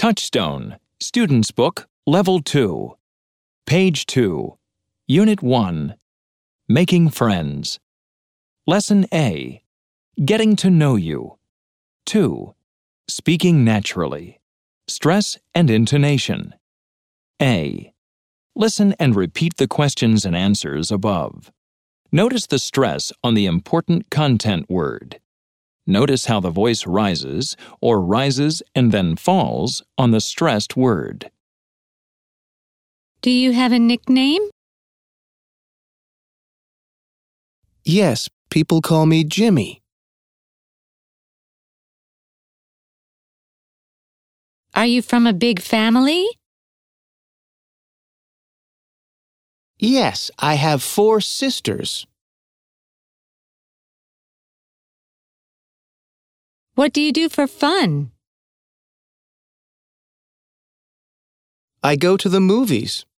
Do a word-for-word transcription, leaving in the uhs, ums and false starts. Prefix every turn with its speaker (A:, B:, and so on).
A: Touchstone, Student's Book, Level two. Page two. Unit one. Making Friends. Lesson A. Getting to know you. two. Speaking naturally. Stress and intonation. A. Listen and repeat the questions and answers above. Notice the stress on the important content word. Notice how the voice rises or rises and then falls on the stressed word.
B: Do you have a nickname?
C: Yes, people call me Jimmy.
B: Are you from a big family?
C: Yes, I have four sisters.
B: What do you do for fun?
C: I go to the movies.